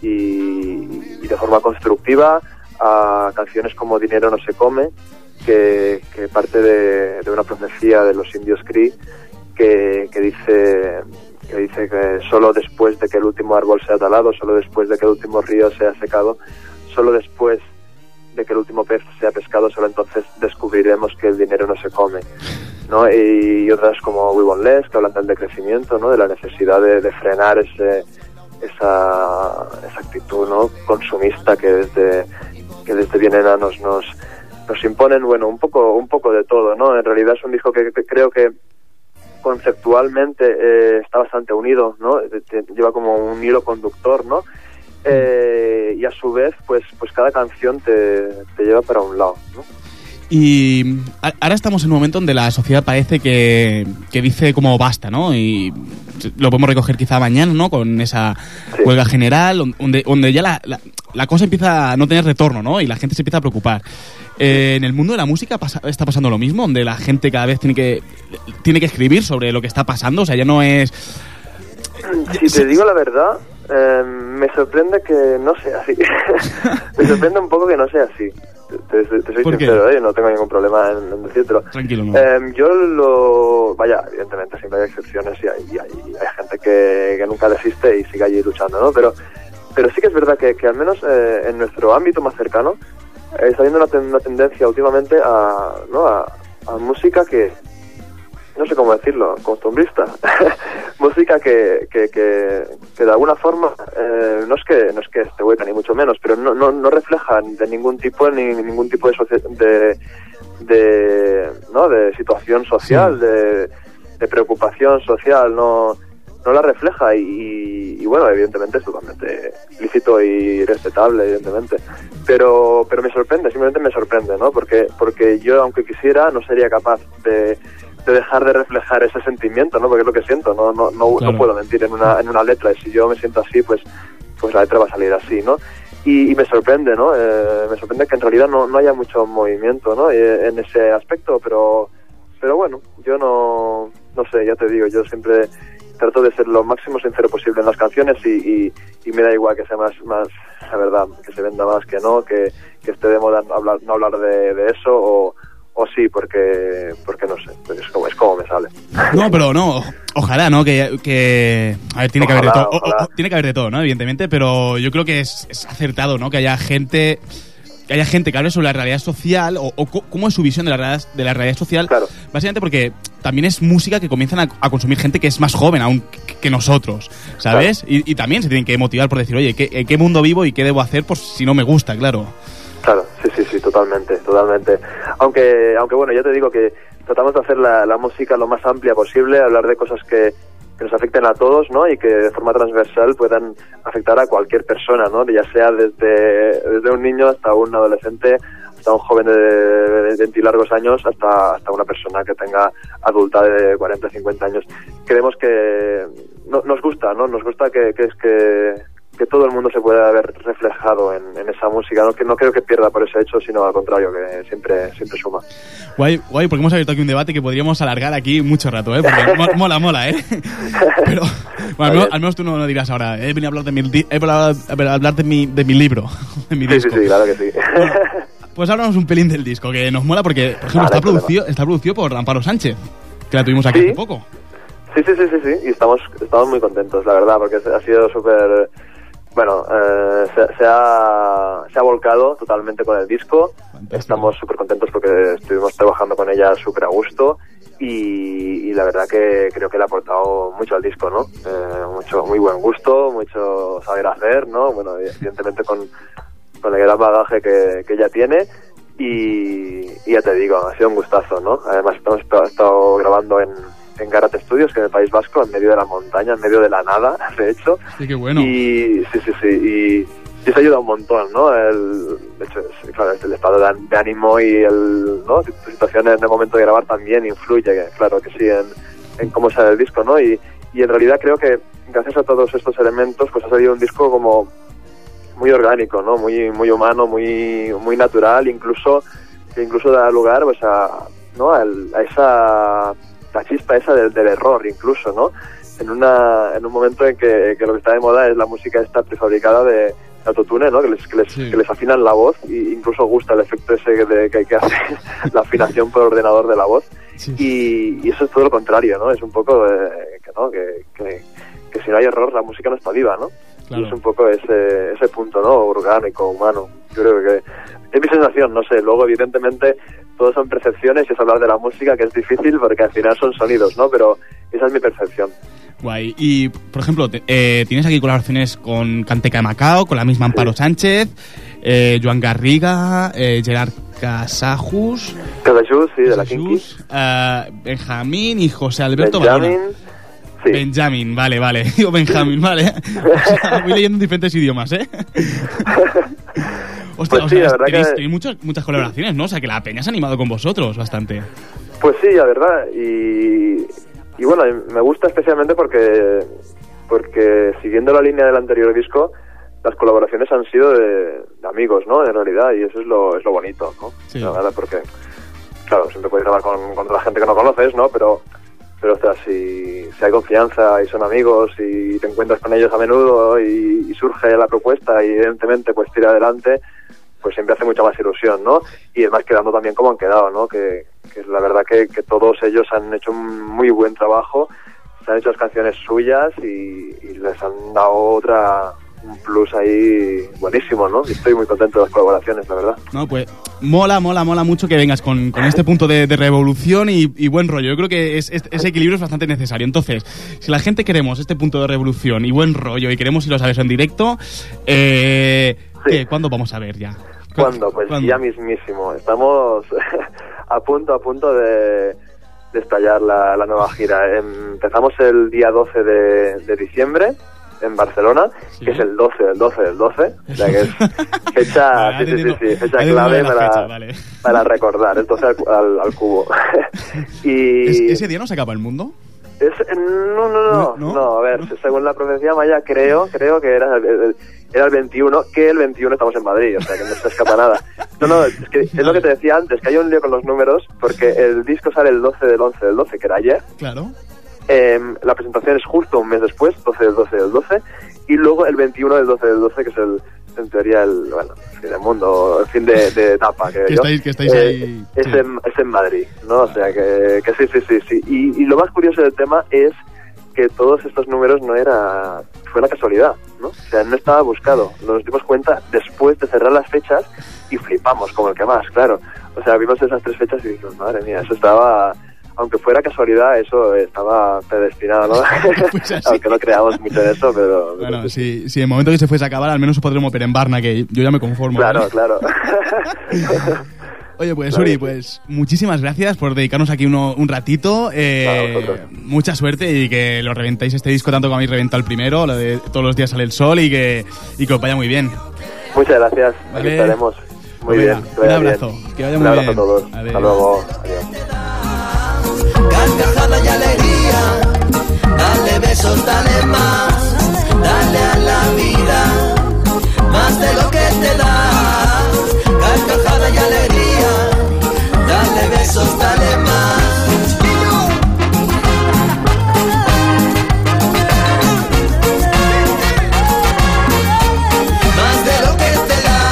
Y, y de forma constructiva, a canciones como Dinero no se come, que, que parte de, de una profecía de los indios Cree, que, que dice que dice que solo después de que el último árbol sea talado, solo después de que el último río sea secado, solo después de que el último pez sea pescado, solo entonces descubriremos que el dinero no se come, ¿no? Y, y otras como We Want Less, que hablan del decrecimiento, ¿no? De la necesidad de, de frenar ese esa, esa actitud, ¿no? Consumista que desde que desde bien enanos nos nos imponen, bueno, un poco un poco de todo, ¿no? En realidad es un disco que, que creo que conceptualmente eh, está bastante unido, ¿no? Te, te lleva como un hilo conductor, ¿no? Eh, y a su vez, pues pues cada canción te, te lleva para un lado, ¿no? Y ahora estamos en un momento donde la sociedad parece que, que dice como basta, ¿no? Y lo podemos recoger quizá mañana, ¿no? Con esa sí. huelga general, donde, donde ya la, la, la cosa empieza a no tener retorno, ¿no? Y la gente se empieza a preocupar. Eh, en el mundo de la música pasa, está pasando lo mismo, donde la gente cada vez tiene que tiene que escribir sobre lo que está pasando, o sea, ya no es... Si te digo la verdad, eh, me sorprende que no sea así. Me sorprende un poco que no sea así. Te, te, te soy sincero, ¿eh? No tengo ningún problema en, en decírtelo. Tranquilo, no. Eh, yo lo... Vaya, evidentemente siempre hay excepciones y hay, y hay, y hay gente que, que nunca desiste y sigue allí luchando, ¿no? Pero, pero sí que es verdad que, que al menos eh, en nuestro ámbito más cercano eh, está habiendo una, ten, una tendencia últimamente a, ¿no? a, a música que... no sé cómo decirlo, costumbrista. Música que, que, que, que de alguna forma eh, no es que no es que esté hueca ni mucho menos, pero no no, no refleja de ningún tipo ni ningún tipo de de, de no de situación social, sí. de, de preocupación social, no no la refleja y, y bueno, evidentemente es totalmente lícito y respetable, evidentemente, pero pero me sorprende, simplemente me sorprende, ¿no? Porque porque yo, aunque quisiera, no sería capaz de de dejar de reflejar ese sentimiento, ¿no? Porque es lo que siento, no no no, claro. no puedo mentir en una en una letra, y si yo me siento así, pues pues la letra va a salir así, ¿no? Y, y me sorprende, ¿no? Eh, me sorprende que en realidad no no haya mucho movimiento, ¿no? Eh, en ese aspecto, pero pero bueno, yo no no sé, ya te digo, yo siempre trato de ser lo máximo sincero posible en las canciones y, y, y me da igual que sea más más la verdad, que se venda más que no, que, que esté de moda hablar, no hablar de, de eso o o sí, porque porque no sé, es como, es como me sale. No, pero no, ojalá, ¿no? Que, que a ver, tiene ojalá, que haber de todo, o, o, tiene que haber de todo, ¿no? Evidentemente, pero yo creo que es, es acertado, ¿no? Que haya gente, que haya gente que hable sobre la realidad social o, o cómo es su visión de la realidad, de la realidad social. Claro. Básicamente porque también es música que comienzan a, a consumir gente que es más joven aún que, que nosotros, ¿sabes? Claro. Y, y también se tienen que motivar por decir, oye, ¿qué, ¿en qué mundo vivo y qué debo hacer pues si no me gusta, claro? Claro, sí, sí, sí, totalmente, totalmente. Aunque, aunque bueno, ya te digo que tratamos de hacer la, la música lo más amplia posible, hablar de cosas que, que nos afecten a todos, ¿no? Y que de forma transversal puedan afectar a cualquier persona, ¿no? Ya sea desde, desde un niño hasta un adolescente, hasta un joven de veinte largos años, hasta, hasta una persona que tenga adulta de cuarenta, cincuenta años. Creemos que no, nos gusta, ¿no? Nos gusta que, que es que... que todo el mundo se pueda ver reflejado en, en esa música, no que no creo que pierda por ese hecho, sino al contrario, que siempre siempre suma. Guay, guay, porque hemos abierto aquí un debate que podríamos alargar aquí mucho rato, ¿eh? Porque mola, mola, ¿eh? Pero, bueno, al menos, al menos tú no lo dirás ahora. He venido a hablar de mi, he venido a hablar de mi, de mi libro, de mi sí, disco. Sí, sí, claro que sí. Bueno, pues háblanos un pelín del disco, que nos mola porque, por ejemplo, vale, está, producido, está producido por Amparo Sánchez, que la tuvimos aquí ¿Sí? hace poco. Sí, sí, sí, sí, sí, y estamos, estamos muy contentos, la verdad, porque ha sido súper... Bueno, eh, se, se, ha, se ha volcado totalmente con el disco. Fantástico. Estamos súper contentos porque estuvimos trabajando con ella súper a gusto y, y la verdad que creo que le ha aportado mucho al disco, ¿no? Eh, mucho, muy buen gusto, mucho saber hacer, ¿no? Bueno, evidentemente con, con el gran bagaje que, que ella tiene. Y, y ya te digo, ha sido un gustazo, ¿no? Además hemos estado grabando en, en Garate Studios, que es el País Vasco, en medio de la montaña, en medio de la nada, de hecho. Sí, qué bueno. Y sí, sí, sí, y, y eso ayuda un montón, ¿no? El, de hecho, es, claro, el estado de, de ánimo y el, ¿no? Tu situación en el momento de grabar también influye, claro que sí, en, en cómo sale el disco, ¿no? Y, y en realidad creo que gracias a todos estos elementos, pues ha salido un disco como muy orgánico, ¿no? Muy muy humano, muy muy natural, incluso que incluso da lugar, pues a, ¿no? a, a esa la chispa esa del, del error, incluso, ¿no? En una en un momento en que, que lo que está de moda es la música esta prefabricada de autotune, ¿no? Que les que les, sí. que les afinan la voz e incluso gusta el efecto ese de que, que hace la afinación por ordenador de la voz. Sí. Y, y eso es todo lo contrario, ¿no? Es un poco eh, que no que, que que si no hay error la música no está viva, ¿no? Claro. Es un poco ese ese punto, ¿no? Orgánico, humano. Yo creo que es mi sensación, no sé. Luego, evidentemente, todo son percepciones y es hablar de la música, que es difícil porque al final son sonidos, ¿no? Pero esa es mi percepción. Guay. Y, por ejemplo, te, eh, tienes aquí colaboraciones con Canteca de Macao, con la misma Amparo sí. Sánchez, eh, Joan Garriga, eh, Gerard Casajus... Casajus, sí, de la Kinky. Uh, Benjamín y José Alberto Benjamín. Bayona. Sí. Benjamin, vale, vale. Digo Benjamín, vale. O sea, voy leyendo en diferentes idiomas, ¿eh? Hostia, pues o sí, sea, la verdad tenéis, que... tenéis muchas, muchas colaboraciones, ¿no? O sea, que la peña se ha animado con vosotros bastante. Pues sí, la verdad. Y, y bueno, me gusta especialmente porque, porque siguiendo la línea del anterior disco, las colaboraciones han sido de, de amigos, ¿no? En realidad, y eso es lo, es lo bonito, ¿no? Sí. La verdad, porque, claro, siempre puedes grabar con, con la gente que no conoces, ¿no? Pero... Pero, o sea, si, si hay confianza y son amigos y te encuentras con ellos a menudo y, y surge la propuesta y evidentemente pues tira adelante, pues siempre hace mucha más ilusión, ¿no? Y además quedando también como han quedado, ¿no? Que, que la verdad que, que todos ellos han hecho un muy buen trabajo, se han hecho las canciones suyas y, y les han dado otra... un plus ahí buenísimo, ¿no? Y estoy muy contento de las colaboraciones, la verdad. No, pues mola, mola, mola mucho que vengas con, con este punto de, de revolución y, y buen rollo. Yo creo que es, es, ese equilibrio es bastante necesario. Entonces, si la gente queremos este punto de revolución y buen rollo y queremos ir a ver eso en directo, eh, sí. ¿qué? ¿Cuándo vamos a ver ya? ¿Cuándo? Pues ¿Cuándo? Ya mismísimo. Estamos a punto, a punto de, de estallar la, la nueva gira. Empezamos el día doce de, de diciembre en Barcelona, ¿sí? Que es el doce, el doce, el doce, o sea que es fecha, vale, sí, sí, sí, sí, fecha clave para, fecha, vale. para recordar, el doce al, al, al cubo. Y ¿Es, ¿Ese día no se acaba el mundo? Es, no, no, no, no, no, no, a ver, ¿no? Según la profecía maya, creo, creo que era el, el, era el veintiuno, que el veintiuno estamos en Madrid, o sea que no se escapa nada. No, no, es que es lo que te decía antes, que hay un lío con los números, porque el disco sale el doce del once del doce, que era ayer. Claro. Eh, la presentación es justo un mes después, doce del doce del doce, y luego el veintiuno del doce del doce, que es el, en teoría el, bueno, el fin del mundo, el fin de, de etapa, que, que yo, estáis, que estáis eh, ahí, es, sí. en, es en Madrid, ¿no? O sea que, que sí, sí, sí, sí. Y, y lo más curioso del tema es que todos estos números no era, fue una casualidad, ¿no? O sea, no estaba buscado, nos dimos cuenta después de cerrar las fechas y flipamos como el que más, claro. O sea, vimos esas tres fechas y dijimos, madre mía, eso estaba... Aunque fuera casualidad, eso estaba predestinado, ¿no? Pues aunque no creamos mucho en eso, pero... Bueno, pero si, si el momento que se fuese a acabar, al menos podremos ver en Barna, que yo ya me conformo. Claro, ¿vale? claro. Oye, pues Uri, pues muchísimas gracias por dedicarnos aquí uno, un ratito. Eh, claro, mucha suerte y que lo reventáis este disco tanto como habéis reventado el primero, lo de Todos los días sale el sol, y que, y que os vaya muy bien. Muchas gracias, ¿vale? Aquí estaremos. Muy pues bien, venga, que un abrazo, bien. Que vaya un muy abrazo bien. a todos. Adiós. Hasta luego. Adiós. Carcajada y alegría, dale besos, dale más, dale a la vida, más de lo que te da. Carcajada y alegría, dale besos, dale más. Más de lo que te da.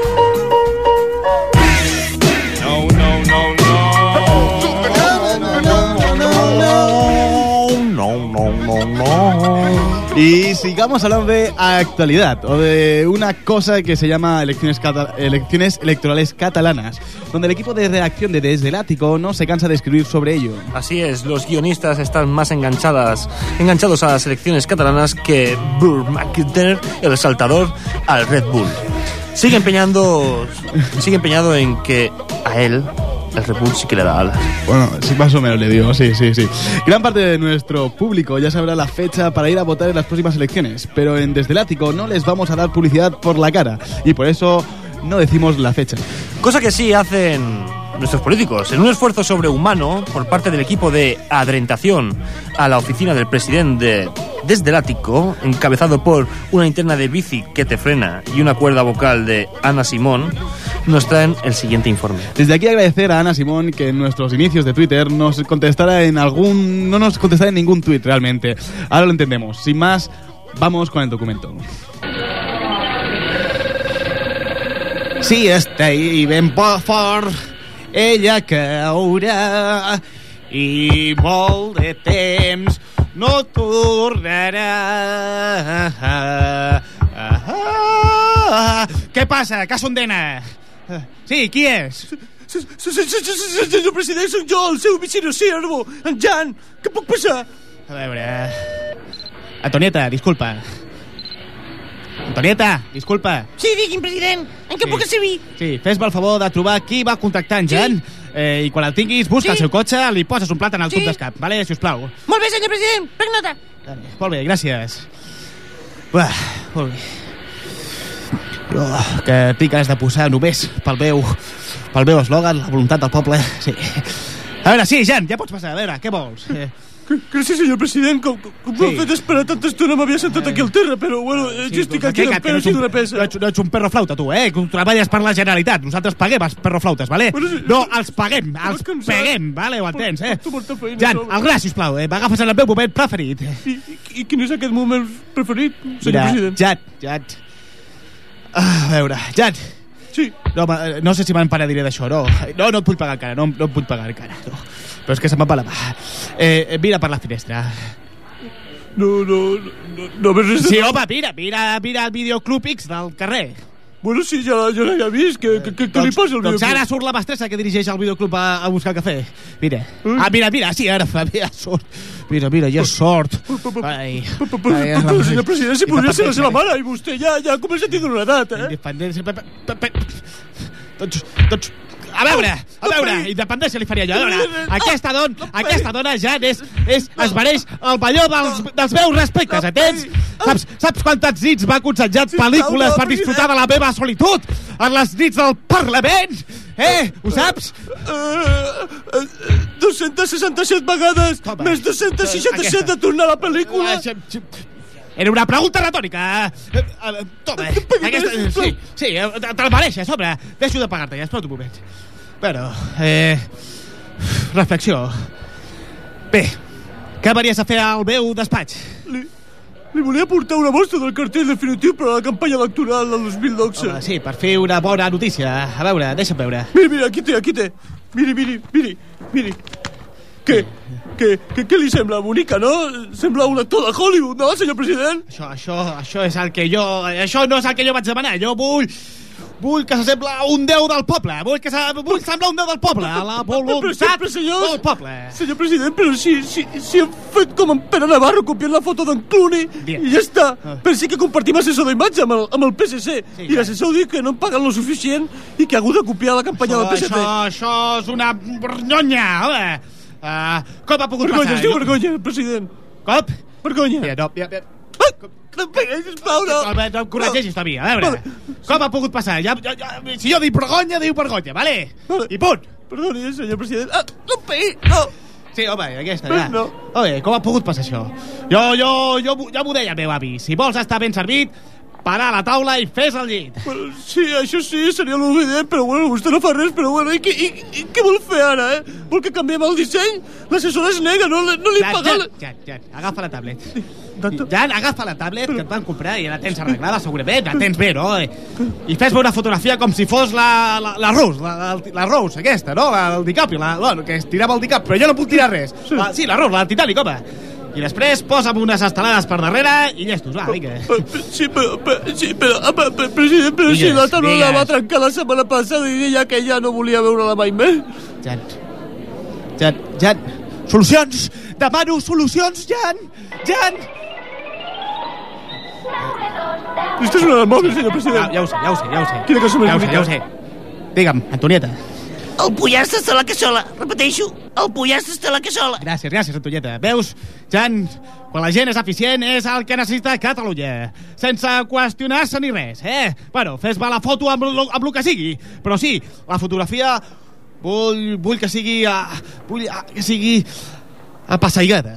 No, no, no, no. sigamos hablando de actualidad o de una cosa que se llama elecciones, cata- elecciones electorales catalanas, donde el equipo de redacción de Desde el Ático no se cansa de escribir sobre ello. Así es, los guionistas están más enganchadas, enganchados a las elecciones catalanas que Burr McIntyre, el saltador, al Red Bull. Sigue empeñando, sigue empeñado en que a él el Red Bull sí que le da alas. Bueno, sí, más o menos le digo, sí, sí, sí. Gran parte de nuestro público ya sabrá la fecha para ir a votar en las próximas elecciones, pero en Desde el Ático no les vamos a dar publicidad por la cara, y por eso no decimos la fecha. Cosa que sí hacen nuestros políticos. En un esfuerzo sobrehumano por parte del equipo de adrentación a la oficina del presidente Desde el Ático, encabezado por una linterna de bici que te frena y una cuerda vocal de Ana Simón, nos traen el siguiente informe. Desde aquí agradecer a Ana Simón que en nuestros inicios de Twitter nos contestara en algún... no nos contestara en ningún tuit realmente. Ahora lo entendemos. Sin más, vamos con el documento. Si estic ben fort, ella caurà i molt de temps no tornarà. Què passa? Que sondena? Sí, qui és? Senyor president, soc jo, el seu vicino siervo, en Jan. Què puc passar? A veure... Antonieta, disculpa. Antonieta, disculpa. Sí, digui'm, president. En què Sí. puc servir? Sí, fes-me el favor de trobar qui va contactar en Jan, eh, i quan el tinguis, busca Sí. el seu cotxe, li poses un plat en el Sí. tub d'escap, vale? Sisplau. Molt bé, senyor president. Prenc nota. Molt bé, gràcies. Uah, molt bé. Oh, que tinc ganes de posar només pel meu pel meu eslògan, la voluntat del poble. Sí. A veure, sí, Jan, ja pots passar. A veure, què vols? Eh, Gràcies, senyor president. Com, com m'ho Sí. ha fet esperar tanta estona, m'havia sentat aquí al terra, però, bueno, eh, jo estic aquí Fica't, en que no peu ets un- d'una peça. No ets, no ets un perro flauta, tu, eh? Tu treballes per la Generalitat. Nosaltres paguem els perro flautes, vale? Bueno, sí, No, els paguem, els cansat. paguem, vale? Ho entens, eh? Porto molta feina, Jan, no? el gra, sisplau, eh? M'agafes en el meu moment preferit. I, i, I quin és aquest moment preferit, senyor Mira, president? Jan, Jan... Ah, a veure, Jan... Sí. No, ma- no sé si me'n paradiré d'això, no. No, no et vull pagar encara, no, no et vull pagar encara. No. Però és que se'm va la mà. Eh, mira per la finestra. No, no, no, no ves res de... Sí, home, mira, mira, mira el videoclub X del carrer. Bueno, sí, ja, ja l'he vist. Què, què, què, què li passa al Doncs videoclub? ara surt la mestressa que dirigeix el videoclub a, a buscar cafè. Mira. Ah, mira, mira, sí, ara fa, mira, surt. Mira, mira, ja sort. Ai, Però, senyor president, si podria ser la seva mare, i vostè ja, ja comença a tindre una edat, eh? Independència... pe- pe- pe- Doncs, doncs... A veure, a veure, independència li faria jo. A veure, aquesta dona, aquesta dona ja és, és, es mereix el millor dels, dels meus respectes, entens? Saps, saps quantes nits m'ha aconsellat pel·lícules per disfrutar de la meva solitud? En les nits del Parlament? Eh, ho saps? dos-centes seixanta-set vegades, més dos-centes seixanta-set de tornar a la pel·lícula. Era una pregunta retòrica. Eh, eh, Toma, aquesta... Sí, sí, eh, te la mereixes, home. Deixo de pagar-te, ja, espera't un moment. Però, eh... reflexió. Bé, què venies a fer al meu despatx? Li, li volia portar una mostra del cartell definitiu per a la campanya electoral del dos mil dotze. Home, sí, per fer una bona notícia. A veure, deixa'm veure. Mira, mira, aquí té, aquí té. Miri, miri, miri, miri. Què? Què, què, què li sembla? Bonica, no? Sembla un actor de Hollywood, no, senyor president? Això, això, això és el que jo... Això no és el que jo vaig demanar. Jo vull... Vull que s'assembla a un déu del poble. Vull que se- vull semblar un déu del poble. A la voluntat Però, senyor, del poble. Senyor president, però si, si, si hem fet com en Pere Navarro copiant la foto d'en Clooney i ja està. Però sí que compartim assessor d'imatge amb, el, amb el P S C sí, i l'assessor diu que no em paguen lo suficient i que ha hagut de copiar la campanya Això, del P S C. això, això és una vergonya, home. Uh, com ha pogut Vergonya, passar? es diu vergonya, president. Com? Vergonya. Mira, no, mira, mira. No em peguis, sisplau, no. No, no em corregeixis, a mi. A veure, com ha pogut passar? Ja, ja, ja, si jo dic vergonya, diu vergonya, vale? I punt. Perdoni, senyor president. Ah, no em pegui, no. Sí, home, aquesta, ja. No. Home, com ha pogut passar això? Jo, jo, jo, jo m'ho deia el meu avi. Si vols estar ben servit, parar a la taula i fes el llit. Bueno, sí, això sí, seria l'obedient, però bueno, vostè no fa res, però bueno, i, què- i, i què vol fer ara, eh? Vol que canviem el disseny? L'assessora es nega, no, no li Jan, paga... Jan, Jan, Jan, agafa la tablet. Jan, agafa la tablet que et van comprar i ja la tens arreglada, segurament, la tens bé, no? I fes-me una fotografia com si fos la, la, la Rose, la, la, la Rose aquesta, no? La, el DiCaprio, la, bueno, que es tirava el DiCaprio, però jo no puc tirar res. La, sí, la Rose, la del Titanic, home. I després posa'm unes estelades per darrere i llestos, va, vinga. Sí, però, però, sí, però, però, però president, però si la taula la va trencar la setmana passada i deia que ja no volia veure-la mai més. Jan, Jan, Jan, solucions! Demano solucions, Jan! Jan! Esto és una del mòbil, senyor president. Ja, ja ho sé, ja ho sé, ja ho sé. Quina cosa més ja ho sé, bonica. ja ho sé. Digue'm, Antonieta. El pollastre està a la cassola. Repeteixo, el pollastre està a la cassola. Gràcies, gràcies, Antonieta. Veus, Jan, quan la gent és eficient és el que necessita Catalunya. Sense qüestionar-se ni res, eh? Bueno, fes-me la foto amb, lo, amb el que sigui. Però sí, la fotografia vull, vull que sigui... Uh, vull uh, que sigui... apassaigada.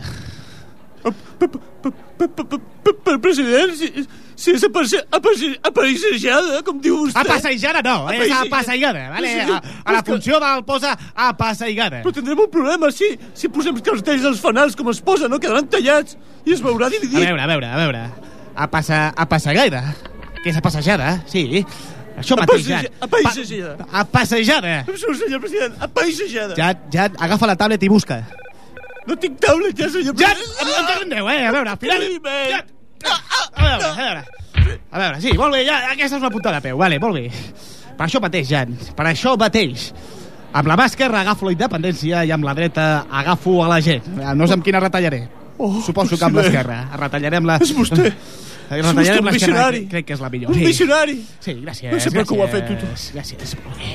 Per president, si, si és apaisejada, com diu vostè. Apaisejada no, és apasaigada, vale? A, a la funció del posa apasaigada. Però tindrem un problema, si, si posem cartells als fanals com es posa, no? Quedaran tallats i es veurà dividit. A veure, a veure, a veure. Apassa, apasaigada, que és apasejada, sí. Això mateix, Jan. Apaisejada. Apaisejada. Senyor president, apaisejada. Jan, Jan, agafa la tablet i busca. No tinc tablet, ja, senyor president. Jan, em rendeu, eh? A veure, al final... Jan, a veure, a veure. A veure, sí, molt bé, ja, aquesta és una puntada de peu, vale, molt bé. Per això mateix, Jan, per això mateix. Amb la mà esquerra agafo la independència i amb la dreta agafo a la gent. No sé amb quina retallaré. Oh, suposo que amb l'esquerra. Retallaré amb la... És vostè. És vostè un visionari. Crec que és la millor. Un visionari. Sí, gràcies. No sé per què ho ha fet tu. Gràcies.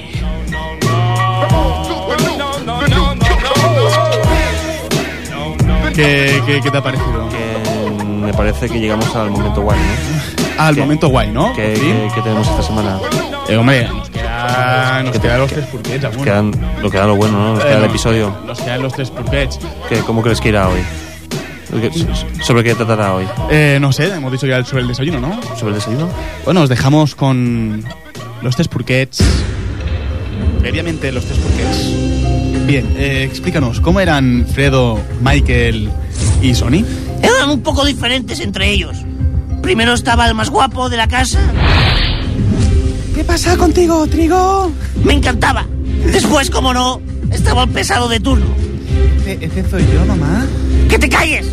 ¿Qué, qué, ¿Qué te ha parecido? Que me parece que llegamos al momento guay, ¿no? Al momento guay, ¿no? Que, ¿Sí? que, que tenemos esta semana. Eh, hombre, nos queda, nos quedan los tres purquets aún. Nos quedan, lo queda lo bueno, ¿no? Nos Eh, queda el no, episodio. Nos quedan los tres purquets. ¿Qué, ¿Cómo crees que irá hoy? ¿Sobre qué tratará hoy? Eh, no sé, hemos dicho ya sobre el desayuno, ¿no? ¿Sobre el desayuno? Bueno, os dejamos con los tres purquets. Previamente los tres purquets. Bien, eh, explícanos, ¿cómo eran Fredo, Michael y Sony? Eran un poco diferentes entre ellos. Primero estaba el más guapo de la casa. ¿Qué pasa contigo, Trigo? Me encantaba. Después, como no, estaba el pesado de turno. ¿Ese soy yo, mamá? ¡Que te calles!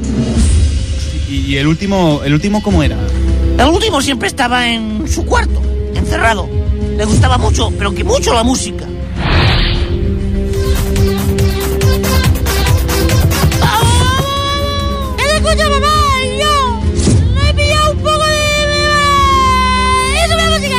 ¿Y el último, el último cómo era? El último siempre estaba en su cuarto, encerrado. Le gustaba mucho, pero que mucho la música. Escucha, mamá, y yo me he pillado un poco de... ¡Eso es la música!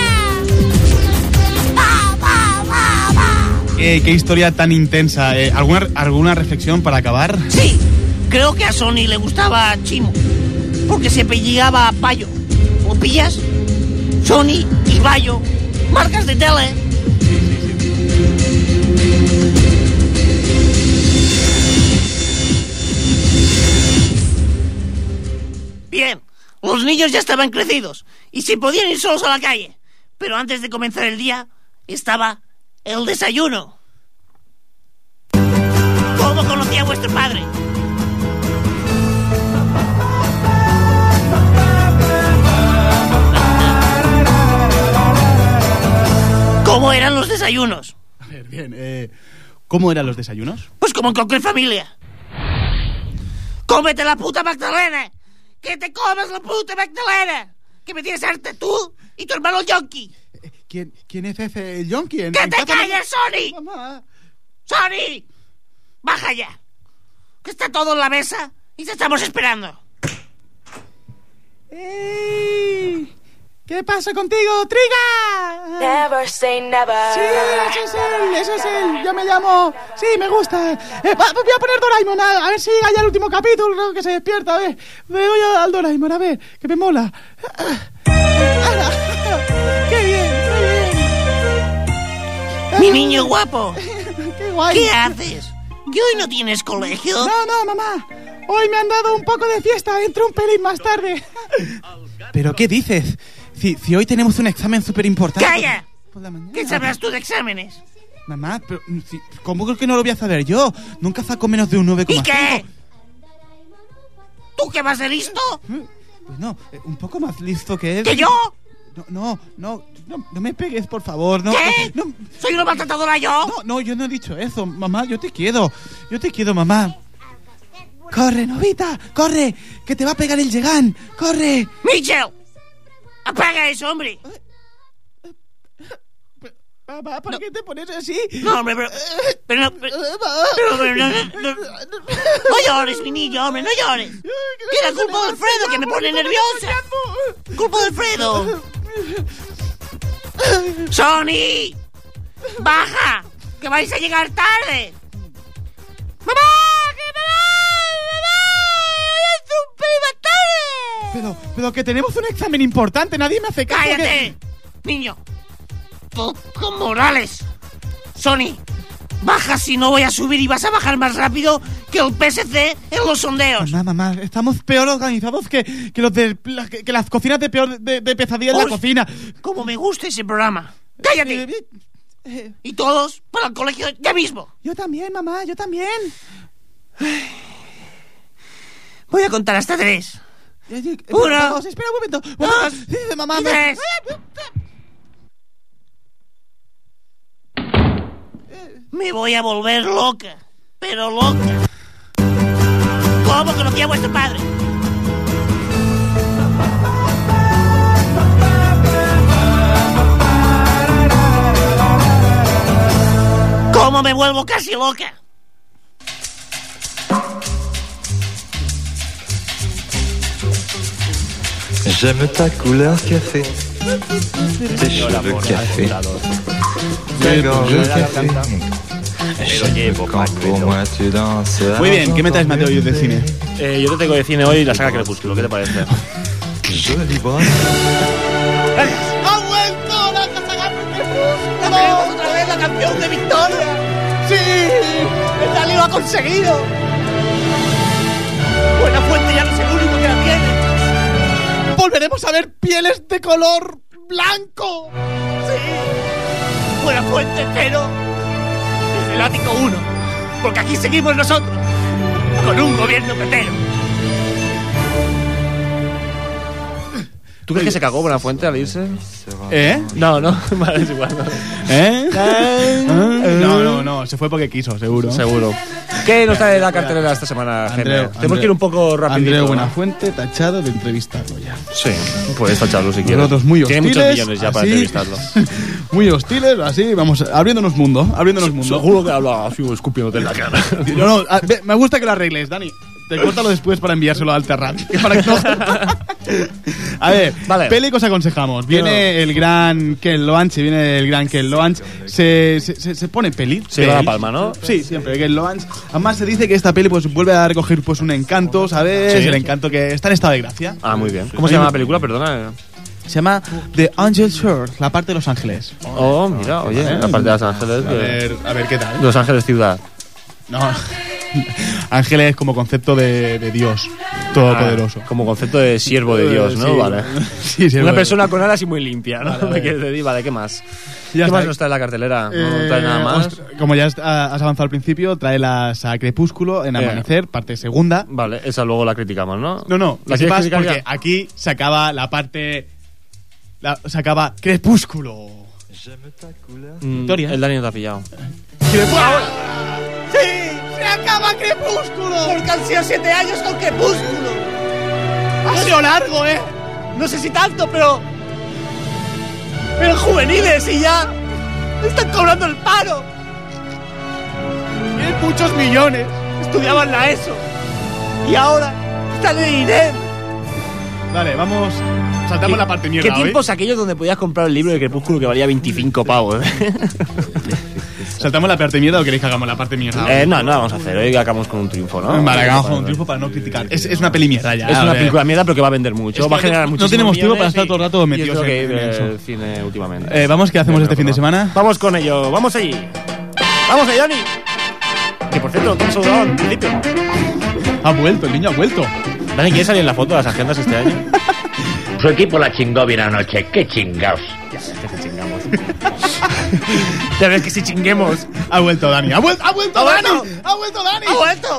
¡Pa, pa, pa, pa! ¿Qué, qué historia tan intensa? Eh, ¿alguna, ¿Alguna reflexión para acabar? Sí, creo que a Sony le gustaba Chimo, porque se apellidaba Bayo. ¿O pillas? Sony y Bayo, marcas de tele. Bien, los niños ya estaban crecidos y se podían ir solos a la calle. Pero antes de comenzar el día, estaba el desayuno. ¿Cómo conocía a vuestro padre? ¿Cómo eran los desayunos? A ver, bien, eh, ¿cómo eran los desayunos? Pues como en cualquier familia. ¡Cómete la puta Magdalena! ¡Que te comas la puta Magdalena! ¡Que me tienes harta tú y tu hermano Yonki! ¿Quién, quién es ese Yonki? ¡Que te calles, Sony! Mamá. ¡Sony! ¡Baja ya! Que está todo en la mesa y te estamos esperando. ¡Ey! ¿Qué pasa contigo, Triga? Never say never. Sí, ese es él, ese es él. Yo me llamo... Sí, me gusta. Eh, va, voy a poner Doraemon, a, a ver si llega ya el último capítulo, ¿no? Que se despierta, a ver. Me voy al Doraemon, a ver, que me mola. ¡Hala! ¡Qué bien, qué bien! Mi niño guapo. ¡Qué guay! ¿Qué haces? ¿Que hoy no tienes colegio? No, no, mamá. Hoy me han dado un poco de fiesta. Entro un pelín más tarde. ¿Pero qué dices? Si, si hoy tenemos un examen súper importante... ¡Calla! ¿Qué sabrás tú de exámenes? Mamá, pero si, ¿cómo creo que no lo voy a saber yo? Nunca saco menos de un nueve coma cinco. ¿Y qué? ¿Tú qué vas de listo? Pues no, un poco más listo que él. ¿Que yo? No, no, no, no, no me pegues, por favor. No, ¿Qué? No, ¿Soy una maltratadora yo? No, no, yo no he dicho eso. Mamá, yo te quiero. Yo te quiero, mamá. Corre, Novita, corre, que te va a pegar el Llegan. Corre. Michel, apaga eso, hombre. Mamá, ¿por no. qué te pones así? No, hombre, pero... Pero no... Pero, pero, pero no, no, no, no llores, mi niño, hombre, no llores. Que era culpa de Alfredo, que me pone nerviosa. Culpa de Alfredo. ¡Sony! ¡Baja! ¡Que vais a llegar tarde! ¡Mamá! ¡Que mamá! ¡Mamá! ¡Voy a hacer un pelín más tarde! Pero, pero que tenemos un examen importante, nadie me hace caso. ¡Cállate! Que... Niño. Con Morales. Sony, baja, si no voy a subir y vas a bajar más rápido que el P S C en los sondeos. Mamá, mamá, estamos peor organizados que, que los de la, que, que las cocinas de peor de, de pesadilla en la cocina. Como me gusta ese programa. ¡Cállate! Y todos para el colegio ya mismo. Yo también, mamá, yo también. Voy a contar hasta tres. Uno. Dos, espera un momento. Dos. Sí, mamá, tres. Me voy a volver loca, pero loca. ¿Cómo conocí a vuestro padre? ¿Cómo me vuelvo casi loca? J'aime ta couleur café, tes cheveux café, ta gorge café. Muy bien, ¿qué me traes, Mateo, hoy de cine? Eh, yo te tengo de cine hoy la saga Crepúsculo, ¿qué te parece? ¡Ha vuelto la saga Crepúsculo! ¡La tenemos otra vez, la canción de Victoria! ¡Sí! ¡El Dalí lo ha conseguido! Buenafuente ya no es el único que la tiene. ¡Volveremos a ver pieles de color blanco! ¡Sí! Buenafuente, pero... desde el ático uno. Porque aquí seguimos nosotros. Con un gobierno petero. ¿Tú crees que se cagó Buenafuente al irse? ¿Eh? No, no, vale, es igual. No. ¿Eh? No, no, no, se fue porque quiso, seguro. Seguro. ¿Qué nos trae la cartelera esta semana, Andreu? Tenemos que ir un poco rapidito. Andreu Buenafuente, tachado de entrevistarlo ya. Sí, puedes tacharlo si quieres. Nosotros muy hostiles. Tiene muchos millones ya para así, entrevistarlo. Muy hostiles, así, vamos, abriéndonos mundo, abriéndonos mundo. Seguro que habla así, escupiéndote en la cara. No, no, a, me gusta que lo arregles, Dani. Te córtalo después para enviárselo al Terrat. Para que no... A ver, vale. Peli que os aconsejamos. Viene el gran Ken Loach, viene el gran Ken Loach. Se, se, se, se pone peli. Se lleva la palma, ¿no? Sí, siempre, Ken Loach. Además se dice que esta peli pues vuelve a recoger pues un encanto, ¿sabes? Sí. El encanto que está en estado de gracia. Ah, muy bien. ¿Cómo se llama la película? Perdona. Se llama The Angel Shore, la parte de Los Ángeles. Oh, mira, oye, ¿eh? La parte de Los Ángeles. A ver, a ver qué tal. Los Ángeles ciudad. No. Ángeles como concepto de, de Dios todopoderoso. Ah, como concepto de siervo de Dios, ¿no? Sí. Vale. Sí, siervo Una de persona con alas y muy limpia, ¿no? Vale, vale. Me quieres decir, vale, ¿qué más? Ya ¿Qué está. más nos trae la cartelera? ¿No Eh, trae nada más? os- como ya has, has avanzado al principio, trae la saga Crepúsculo en Eh. Amanecer, parte segunda. Vale, esa luego la criticamos, ¿no? No, no, ¿La que quieres sepas criticar porque ya? aquí se acaba la parte... la- se acaba Crepúsculo. Mm, Victoria. El Dani no te ha pillado. ¡Crepúsculo! ¡Sí! ¡Se acaba Crepúsculo! Porque han sido siete años con Crepúsculo. Ha sido largo, ¿eh? No sé si tanto, pero... pero juveniles y ya... están cobrando el paro. Tienen muchos millones. Estudiaban la ESO. Y ahora están en INEM. Vale, vamos... Saltamos la parte mierda ¿Qué hoy. tiempos aquellos donde podías comprar el libro de Crepúsculo que valía veinticinco pavos? ¿eh? ¿Saltamos la parte mierda o queréis que hagamos la parte mierda? Eh, no, no la vamos a hacer. Hoy acabamos con un triunfo, ¿no? Vale, hagamos con un triunfo para no criticar. Es, es una peli mierda ya. Es a una ver. película mierda, pero que va a vender mucho. Es que va a generar no muchísimos tenemos tiempo para millones estar y- todo el rato y es metidos lo que en- hay en eso. del cine últimamente. Eh, vamos, ¿qué hacemos este fin de semana? Vamos con ello, vamos allí. Vamos allá, Dani. Que por cierto, no te hemos saludado al principio. Ha vuelto, el niño ha vuelto. Dani, ¿quieres salir en la foto de las agendas este año? Su equipo la chingó bien anoche. ¡Qué chingaos! Ya ves que se chingamos. Ya ves que si chinguemos. Ha vuelto Dani. ¡Ha vuelto, ha vuelto ¡Ha Dani! vuelto! ¡Ha vuelto Dani! ¡Ha vuelto!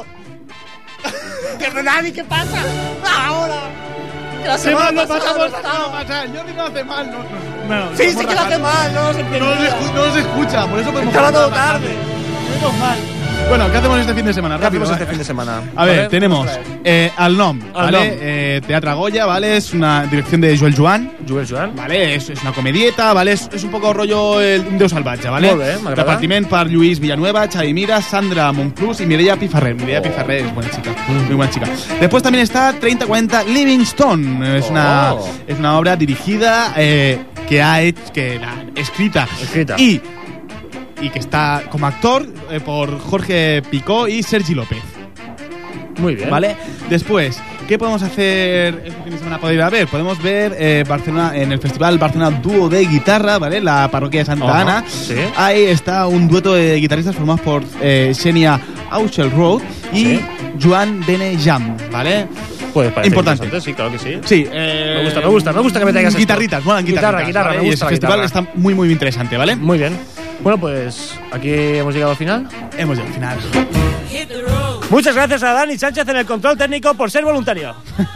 ¿Qué Dani, qué pasa? Ahora. Que la Qué semana mal lo pasada pasamos, no qué estaba. mal pasa. Jordi no hace mal, no, no. Bueno, Sí, estamos sí que lo hace rajando. mal, no se No nos, escu- no nos escucha, por eso podemos Está hablando hablar tarde. Menos mal. Bueno, ¿qué hacemos este fin de semana? ¿Qué Rápido, hacemos este ¿vale? fin de semana? A ver, ¿Vale? tenemos eh, Al Nom, Al ¿vale? Nom. Eh, Teatre Goya, ¿vale? Es una dirección de Joel Joan. Joel Joan. ¿Vale? Es, es una comedieta, ¿vale? Es, es un poco rollo el, un Déu salvatge, ¿vale? Molt bé, m'agrada. Repartiment per Lluís Villanueva, Xavi Mira, Sandra Monclús y Mireia Pifarré. Mireia Oh. Pifarré es buena chica, muy buena chica. Después también está treinta cuarenta Livingstone. Es una, Oh. es una obra dirigida eh, que ha hecho, que la escrita, Escrita. y y que está como actor eh, por Jorge Picó y Sergi López. Muy bien. ¿Vale? Después, ¿qué podemos hacer este fin de semana? Poder ir a ver. Podemos ver eh, Barcelona en el Festival Barcelona Dúo de Guitarra, ¿vale? La parroquia de Santa Ajá, Ana. sí. Ahí está un dueto de guitarristas formados por eh, Xenia Auchel-Road y Sí. Joan Benejam, ¿vale? Pues parece Importante. interesante, sí, claro que sí. Sí, eh, Me gusta, me gusta, me gusta que me traigas esto. guitarritas, molan Guitarra, guitarritas, guitarra, ¿vale? me Y gusta ese la festival guitarra. está muy, muy interesante, ¿vale? Muy bien. Bueno, pues aquí hemos llegado al final. Hemos llegado al final. Muchas gracias a Dani Sánchez en el control técnico por ser voluntario.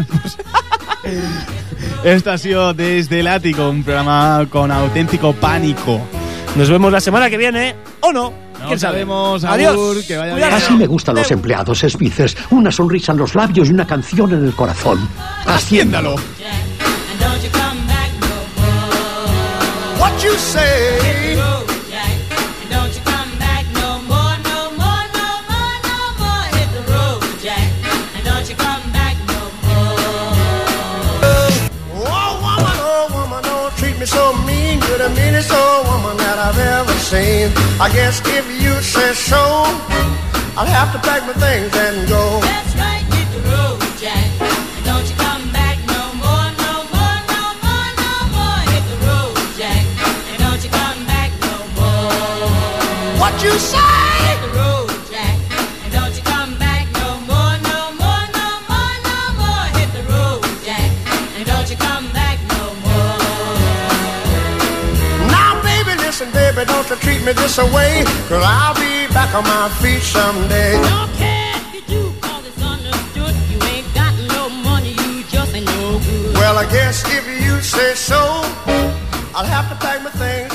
Esto ha sido Desde el Ático, un programa con auténtico pánico. Nos vemos la semana que viene, ¿o no? No ¿Quién sabe? sabemos, Adiós. Agur, que vaya Cuidaros. Así me gustan los empleados, Smithers. Una sonrisa en los labios y una canción en el corazón. Haciéndalo. What you say? Oh woman, oh woman, don't treat me so mean. You're the meanest old woman that I've ever seen. I guess if you say so, I'll have to pack my things and go. That's right, hit the road, Jack. And don't you come back no more, no more, no more, no more. Hit the road, Jack. And don't you come back no more. What you say? Hit the road, Jack. And don't you come back no more, no more, no more, no more. Hit the road, Jack. And don't you come back no more. Now, baby, listen, baby, don't you treat me this away, 'cause I'll be back on my feet someday. Don't care if you do, 'cause it's understood. You ain't got no money, you just ain't no good. Well, I guess if you say so, I'll have to pack my things